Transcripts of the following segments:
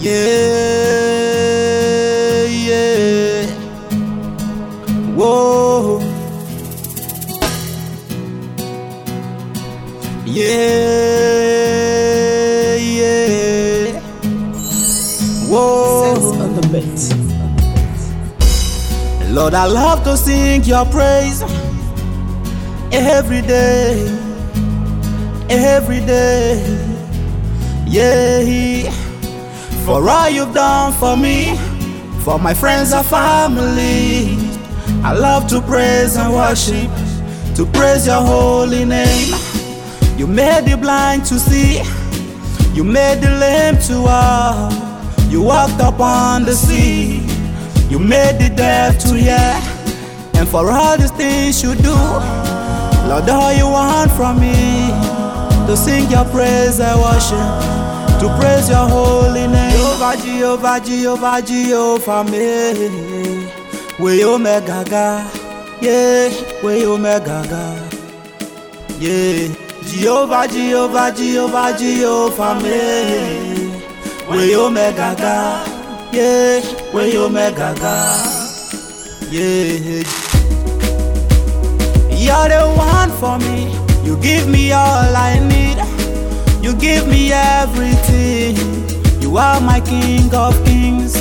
Yeah, yeah. Whoa. Yeah, yeah. Whoa. Sense on the beat. Lord, I love to sing your praise every day, every day. Yeah, for all you've done for me, for my friends and family. I love to praise and worship, to praise your holy name. You made the blind to see, you made the lame to walk, you walked upon the sea, you made the deaf to hear. And for all these things you do, Lord, all you want from me, to sing your praise and worship, to praise your holy name. Jehovah, Jehovah, Jehovah, Jehovah, me. We Omega, yeah, we Omega, yeah. Jehovah, Jehovah, Jehovah, Jehovah, me. We Omega, yeah, we Omega, yeah. You're the one for me. You give me all I need. You give me everything. You are my King of Kings.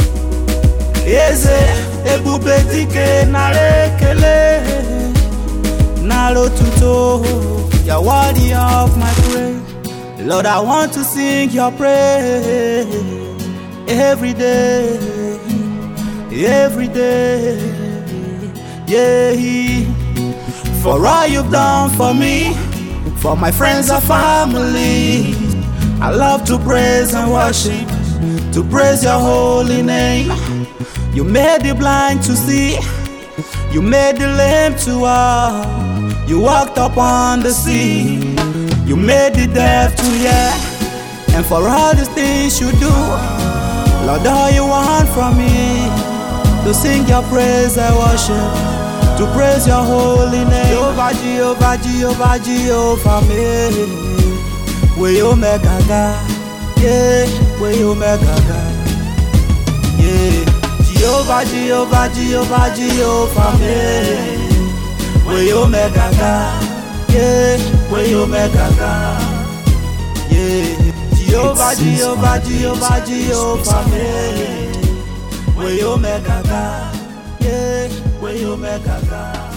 Eze ebube dike narekele nalo tuto. You're worthy of my praise. Lord, I want to sing your praise every day, every day. Yeah, for all you've done for me, for my friends and family. I love to praise and worship, to praise your holy name. You made the blind to see, you made the lame to walk, you walked upon the sea, you made the deaf to hear. And for all these things you do, Lord, all you want from me, to sing your praise and worship, to praise your holy name. Jehovah, Jehovah, Jehovah, Jehovah, me. We Omega, yeah, we Omega, yeah. Jehovah, Jehovah, Jehovah, Jehovah, me. We Omega, yeah, we Omega, yeah. Jehovah, Jehovah, Jehovah, Jehovah, me. We Omega, yeah, we Omega.